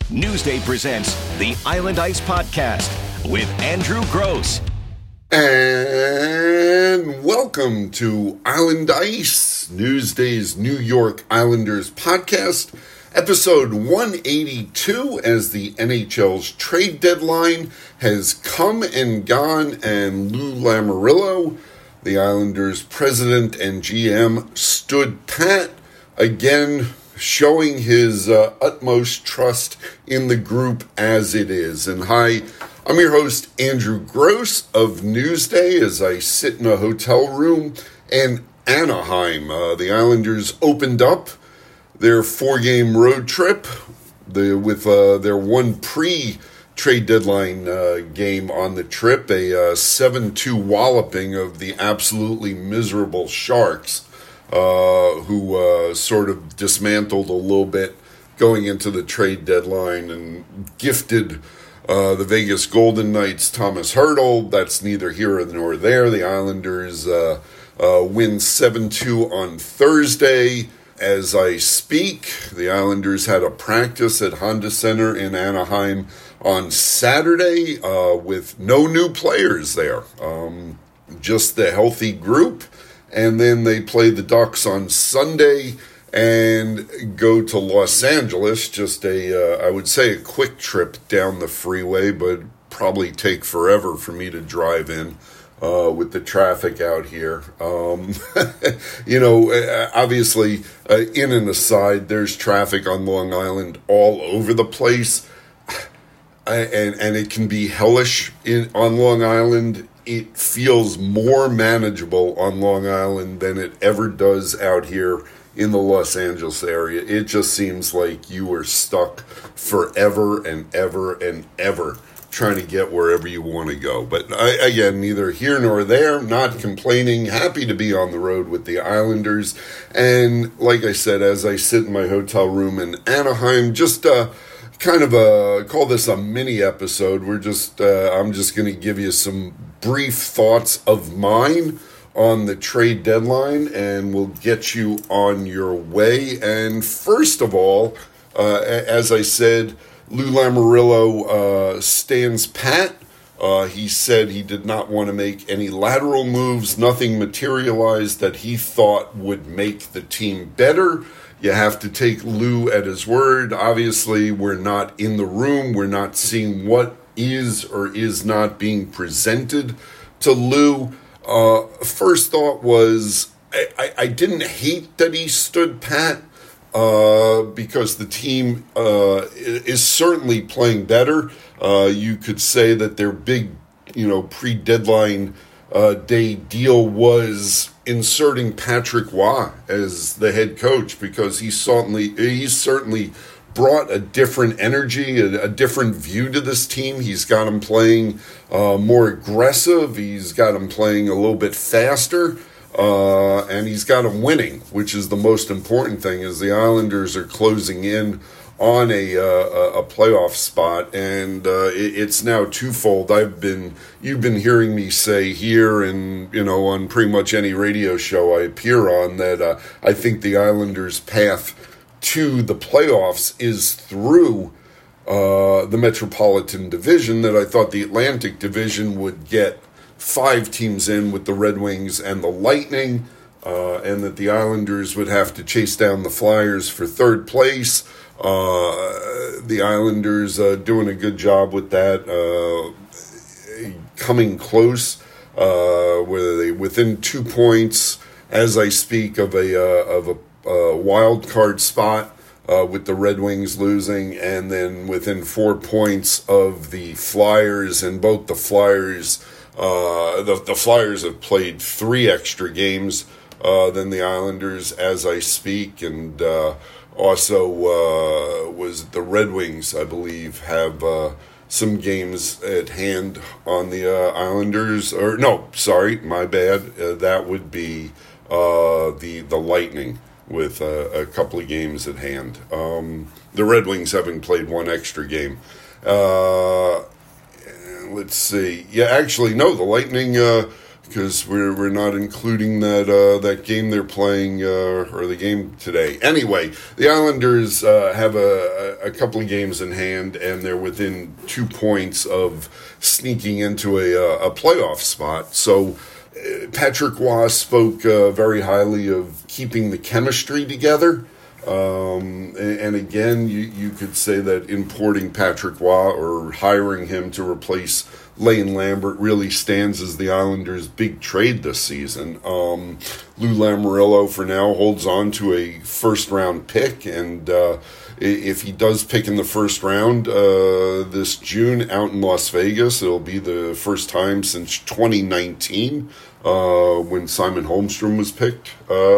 Newsday presents the Island Ice Podcast with Andrew Gross. And welcome to Island Ice, Newsday's New York Islanders podcast, episode 182, as the NHL's trade deadline has come and gone, and Lou Lamoriello, the Islanders' president and GM, stood pat, again showing his utmost trust in the group as it is. And hi, I'm your host, Andrew Gross of Newsday, as I sit in a hotel room in Anaheim. The Islanders opened up their 4-game road trip with their one pre-trade deadline game on the trip, a 7-2 walloping of the absolutely miserable Sharks, who sort of dismantled a little bit going into the trade deadline and gifted the Vegas Golden Knights Thomas Hertl. That's neither here nor there. The Islanders win 7-2 on Thursday. As I speak, the Islanders had a practice at Honda Center in Anaheim on Saturday with no new players there, just the healthy group. And then they play the Ducks on Sunday and go to Los Angeles. Just I would say a quick trip down the freeway, but probably take forever for me to drive in with the traffic out here. Obviously, in and aside, there's traffic on Long Island all over the place. And it can be hellish on Long Island. It feels more manageable on Long Island than it ever does out here in the Los Angeles area. It just seems like you are stuck forever and ever and ever trying to get wherever you want to go. But again, neither here nor there, not complaining, happy to be on the road with the Islanders. And like I said, as I sit in my hotel room in Anaheim, just kind of call this a mini episode. I'm just going to give you some brief thoughts of mine on the trade deadline, and we'll get you on your way. And first of all, as I said, Lou Lamoriello stands pat. He said he did not want to make any lateral moves. Nothing materialized that he thought would make the team better. You have to take Lou at his word. Obviously, we're not in the room. We're not seeing what is or is not being presented to Lou. First thought was I didn't hate that he stood pat because the team is certainly playing better. You could say that their big, pre-deadline day deal was inserting Patrick Roy as the head coach, because he's certainly brought a different energy, a different view to this team. He's got him playing more aggressive. He's got him playing a little bit faster, and he's got him winning, which is the most important thing, as the Islanders are closing in on a playoff spot, and it's now twofold. You've been hearing me say here and on pretty much any radio show I appear on that I think the Islanders' path to the playoffs is through the Metropolitan Division, that I thought the Atlantic Division would get 5 teams in with the Red Wings and the Lightning, and that the Islanders would have to chase down the Flyers for third place. The Islanders doing a good job with that, coming close, whether they within 2 points as I speak of a wild card spot, with the Red Wings losing, and then within 4 points of the Flyers. And both the Flyers, the Flyers have played 3 extra games than the Islanders as I speak, and also was the Red Wings, I believe, have some games at hand on the Islanders. Or no, sorry, my bad. That would be the Lightning, with a couple of games at hand. The Red Wings having played 1 extra game. Let's see. Yeah, actually, no, the Lightning because we're not including that game they're playing or the game today. Anyway, the Islanders have a couple of games in hand, and they're within 2 points of sneaking into a playoff spot. So Patrick Roy spoke very highly of keeping the chemistry together. And again, you could say that importing Patrick Roy or hiring him to replace Lane Lambert really stands as the Islanders' big trade this season. Lou Lamoriello, for now, holds on to a first-round pick, and if he does pick in the first round this June out in Las Vegas, it'll be the first time since 2019 when Simon Holmstrom was picked.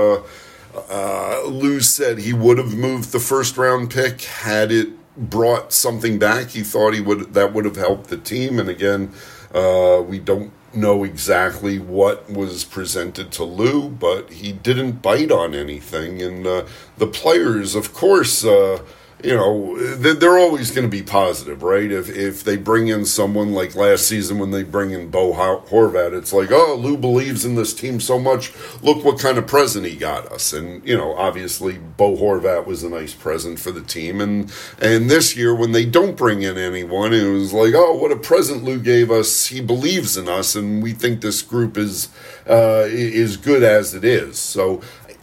Lou said he would have moved the first-round pick had it brought something back. He thought that would have helped the team. And again, we don't know exactly what was presented to Lou, but he didn't bite on anything. And the players, of course, they're always going to be positive, right? If they bring in someone like last season when they bring in Bo Horvat, it's like, oh, Lou believes in this team so much. Look what kind of present he got us. And, obviously Bo Horvat was a nice present for the team. And this year when they don't bring in anyone, it was like, oh, what a present Lou gave us. He believes in us, and we think this group is good as it is. So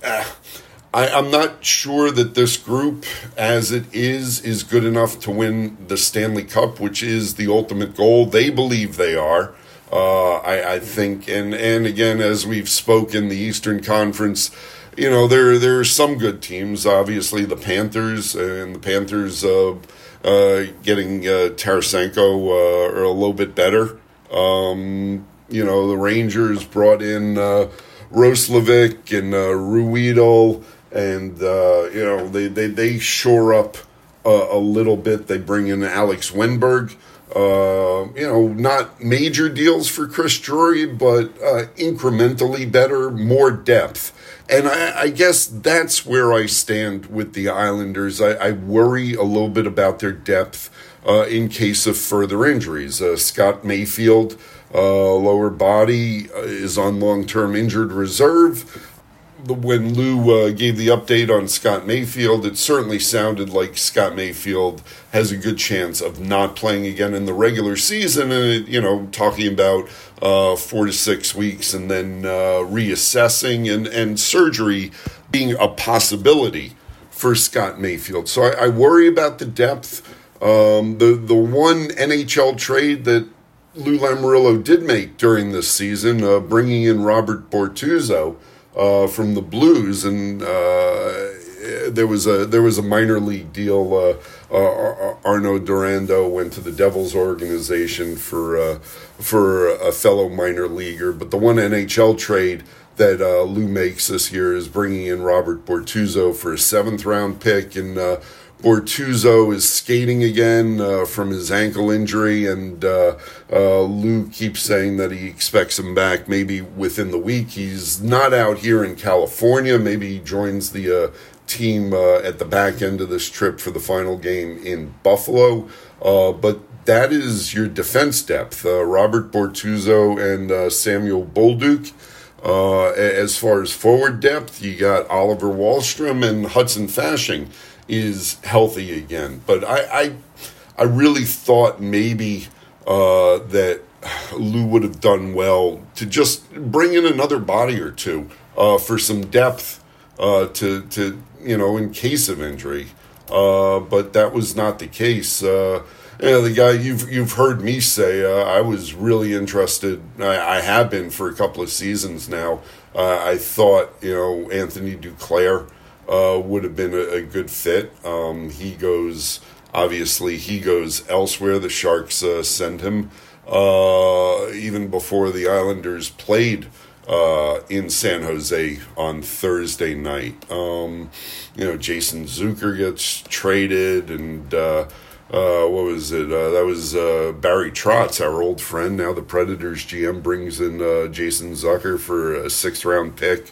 I'm not sure that this group, as it is good enough to win the Stanley Cup, which is the ultimate goal. They believe they are. I think, and again, as we've spoken, the Eastern Conference, there are some good teams. Obviously, the Panthers, and the Panthers getting Tarasenko are a little bit better. The Rangers brought in Roslovic and Ruhwedel. And, they shore up a little bit. They bring in Alex Wenberg. Not major deals for Chris Drury, but incrementally better, more depth. And I guess that's where I stand with the Islanders. I worry a little bit about their depth in case of further injuries. Scott Mayfield, lower body, is on long-term injured reserve. When Lou gave the update on Scott Mayfield, it certainly sounded like Scott Mayfield has a good chance of not playing again in the regular season, and talking about 4 to 6 weeks and then reassessing and surgery being a possibility for Scott Mayfield. So I worry about the depth. The one NHL trade that Lou Lamoriello did make during this season, bringing in Robert Bortuzzo from the Blues, and there was a minor league deal. Arnaud Durando went to the Devils organization for a fellow minor leaguer. But the one NHL trade that Lou makes this year is bringing in Robert Bortuzzo for a 7th round pick, and Bortuzzo is skating again from his ankle injury, and Lou keeps saying that he expects him back maybe within the week. He's not out here in California. Maybe he joins the team at the back end of this trip for the final game in Buffalo. But that is your defense depth, Robert Bortuzzo and Samuel Bolduc. As far as forward depth, you got Oliver Wahlstrom, and Hudson Fasching is healthy again. But I really thought maybe that Lou would have done well to just bring in another body or two for some depth to in case of injury. But that was not the case. The guy you've heard me say, I was really interested. I have been for a couple of seasons now. I thought Anthony Duclair would have been a good fit. He goes elsewhere. The Sharks send him even before the Islanders played in San Jose on Thursday night. Jason Zucker gets traded, and what was it? That was Barry Trotz, our old friend. Now the Predators GM brings in Jason Zucker for a 6th round pick.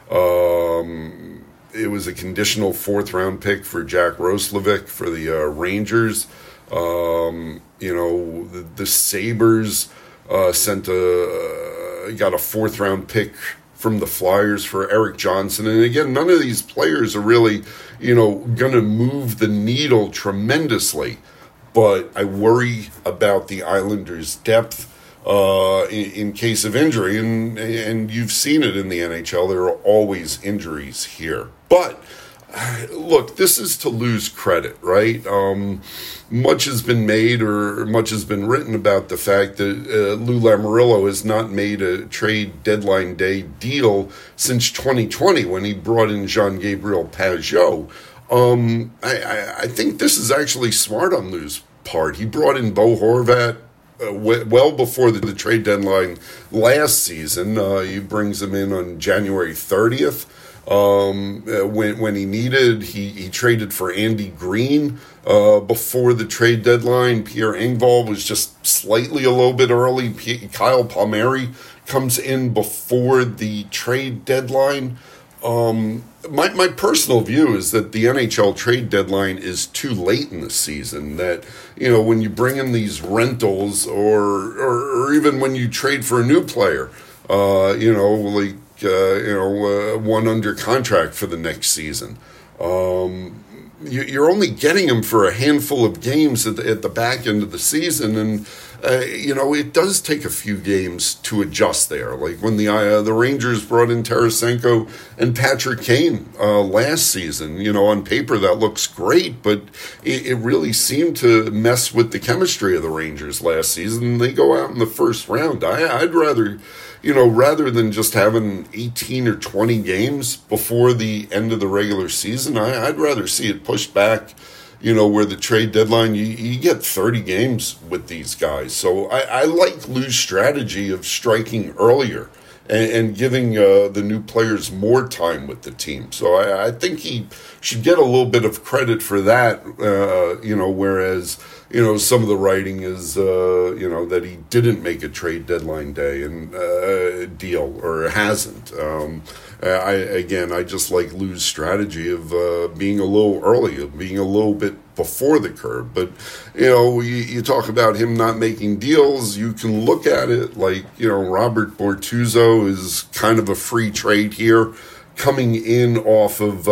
It was a conditional 4th round pick for Jack Roslovic for the Rangers. The Sabres sent got a 4th-round pick from the Flyers for Eric Johnson. And again, none of these players are really, going to move the needle tremendously. But I worry about the Islanders' depth in case of injury. And you've seen it in the NHL. There are always injuries here. But look, this is to lose credit, right? Much has been made or much has been written about the fact that Lou Lamoriello has not made a trade deadline day deal since 2020 when he brought in Jean-Gabriel Pageau. I think this is actually smart on Lou's part. He brought in Bo Horvat well before the trade deadline last season. He brings him in on January 30th. When he needed, he traded for Andy Green before the trade deadline. Pierre Engvall was just slightly a little bit early. Kyle Palmieri comes in before the trade deadline. My personal view is that the NHL trade deadline is too late in the season. That, when you bring in these rentals or even when you trade for a new player, one under contract for the next season. You're only getting him for a handful of games at the back end of the season, and it does take a few games to adjust there. Like when the Rangers brought in Tarasenko and Patrick Kane last season. On paper that looks great, but it really seemed to mess with the chemistry of the Rangers last season. They go out in the first round. I'd rather. Rather than just having 18 or 20 games before the end of the regular season, I'd rather see it pushed back, where the trade deadline, you get 30 games with these guys. So I like Lou's strategy of striking earlier and giving the new players more time with the team. So I think he should get a little bit of credit for that, whereas... some of the writing is, that he didn't make a trade deadline day and deal or hasn't. I just like Lou's strategy of being a little early, of being a little bit before the curve. But, you talk about him not making deals. You can look at it like, Robert Bortuzzo is kind of a free trade here, coming in off of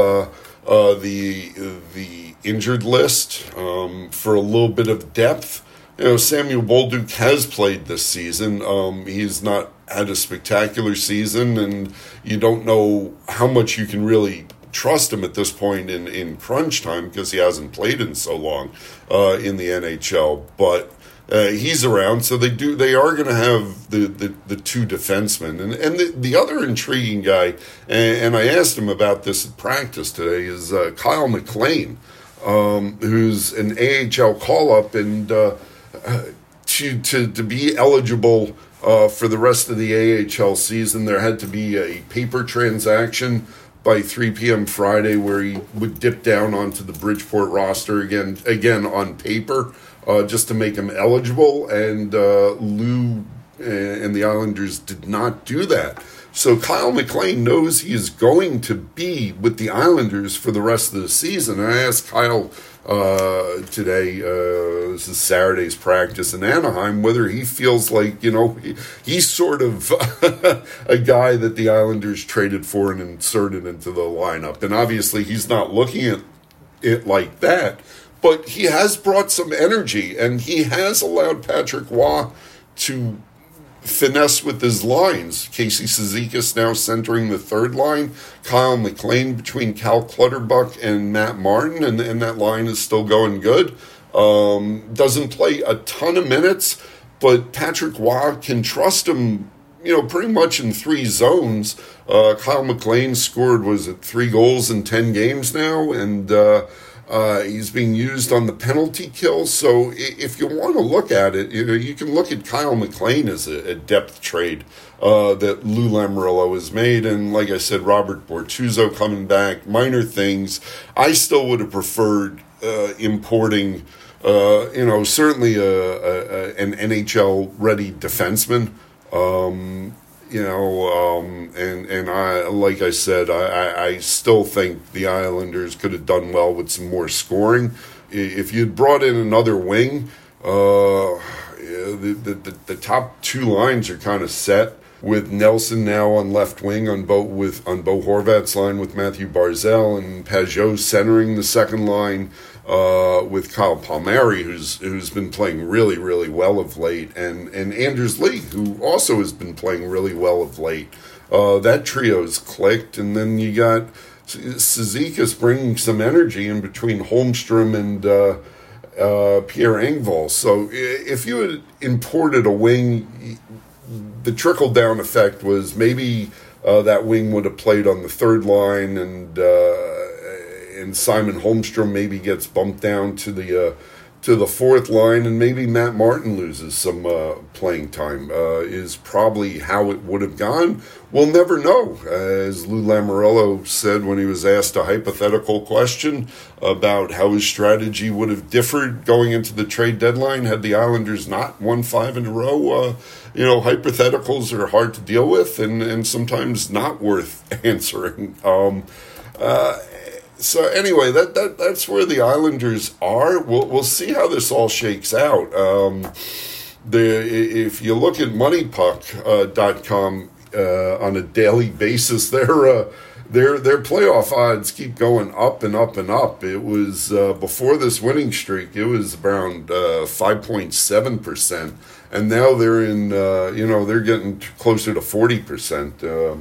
the injured list for a little bit of depth. Samuel Bolduc has played this season. He's not had a spectacular season, and you don't know how much you can really trust him at this point in crunch time because he hasn't played in so long in the NHL. But he's around, so they are going to have the two defensemen. And the other intriguing guy, and I asked him about this at practice today, is Kyle McLean. Who's an AHL call-up, and to be eligible for the rest of the AHL season, there had to be a paper transaction by 3 p.m. Friday where he would dip down onto the Bridgeport roster again on paper, just to make him eligible, and Lou and the Islanders did not do that. So Kyle McLean knows he is going to be with the Islanders for the rest of the season. And I asked Kyle today, this is Saturday's practice in Anaheim, whether he feels like, he's sort of a guy that the Islanders traded for and inserted into the lineup. And obviously he's not looking at it like that, but he has brought some energy, and he has allowed Patrick Roy to finesse with his lines. Casey Cizikas now centering the third line. Kyle McLean between Cal Clutterbuck and Matt Martin, and that line is still going good. Doesn't play a ton of minutes, but Patrick Roy can trust him, pretty much in three zones. Kyle McLean scored, 3 goals in 10 games now, and he's being used on the penalty kill. So if you want to look at it, you can look at Kyle McLean as a depth trade that Lou Lamoriello has made. And like I said, Robert Bortuzzo coming back, minor things. I still would have preferred importing, certainly an NHL-ready defenseman. And I, like I said, I still think the Islanders could have done well with some more scoring. If you'd brought in another wing, the top two lines are kind of set. with Nelson now on left wing on Bo Horvat's line with Matthew Barzal, and Pajot centering the second line with Kyle Palmieri, who's been playing really, really well of late, and Anders Lee, who also has been playing really well of late. That trio's clicked, and then you got Cizikas bringing some energy in between Holmstrom and Pierre Engvall. So if you had imported a wing, the trickle-down effect was maybe that wing would have played on the third line, and Simon Holmstrom maybe gets bumped down to the fourth line, and maybe Matt Martin loses some playing time, is probably how it would have gone. We'll never know. As Lou Lamoriello said when he was asked a hypothetical question about how his strategy would have differed going into the trade deadline had the Islanders not won 5 in a row, hypotheticals are hard to deal with and sometimes not worth answering. So anyway, that's where the Islanders are. We'll see how this all shakes out. If you look at MoneyPuck.com on a daily basis, their playoff odds keep going up and up and up. It was before this winning streak, it was around 5.7%, and now they're in they're getting closer to 40%.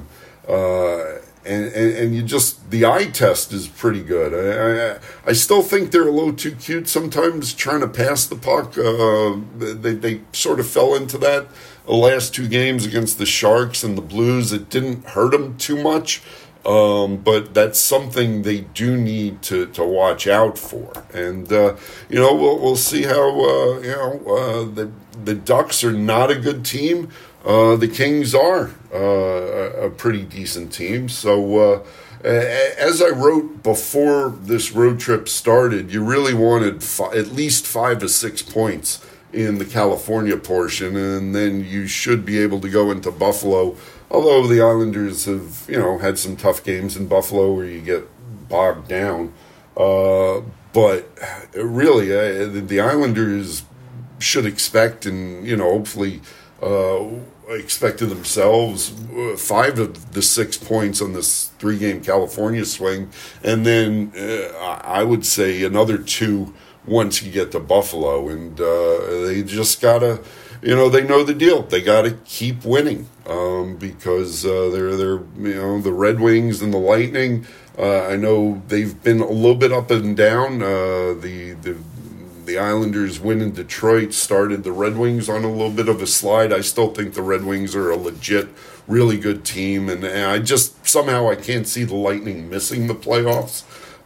And you just, the eye test is pretty good. I still think they're a little too cute sometimes trying to pass the puck. They sort of fell into that the last 2 games against the Sharks and the Blues. It didn't hurt them too much, but that's something they do need to watch out for. And, we'll see how, the Ducks are not a good team. The Kings are a pretty decent team. So as I wrote before this road trip started, you really wanted at least 5 to 6 points in the California portion, and then you should be able to go into Buffalo. Although the Islanders have, had some tough games in Buffalo where you get bogged down. But really, the Islanders should expect and, hopefully expected themselves 5 of the 6 points on this 3-game California swing, and then I would say another 2 once you get to Buffalo, and they just gotta, they know the deal. They gotta keep winning because they're the Red Wings and the Lightning. I know they've been a little bit up and down. The Islanders win in Detroit started the Red Wings on a little bit of a slide. I still think the Red Wings are a legit, really good team, and I just somehow I can't see the Lightning missing the playoffs.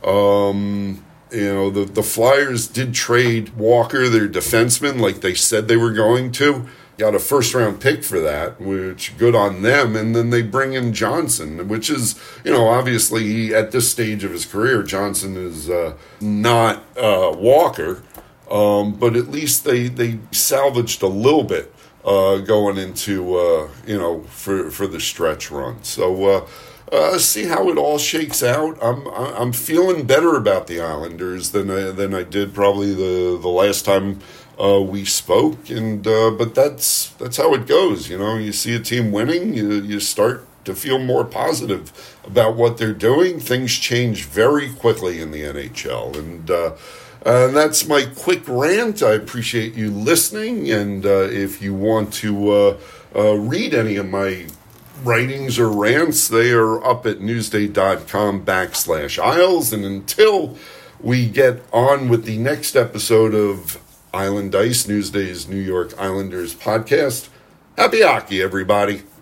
The Flyers did trade Walker, their defenseman, like they said they were going to. Got a first-round pick for that, which good on them. And then they bring in Johnson, which is, obviously at this stage of his career, Johnson is not Walker. But at least they salvaged a little bit going into, for the stretch run. So see how it all shakes out. I'm feeling better about the Islanders than I did probably the last time we spoke, and but that's how it goes. You see a team winning, you start to feel more positive about what they're doing. Things change very quickly in the NHL, and that's my quick rant. I appreciate you listening, and if you want to read any of my writings or rants, they are up at newsday.com/Isles. And until we get on with the next episode of Island Ice, Newsday's New York Islanders podcast, happy hockey, everybody.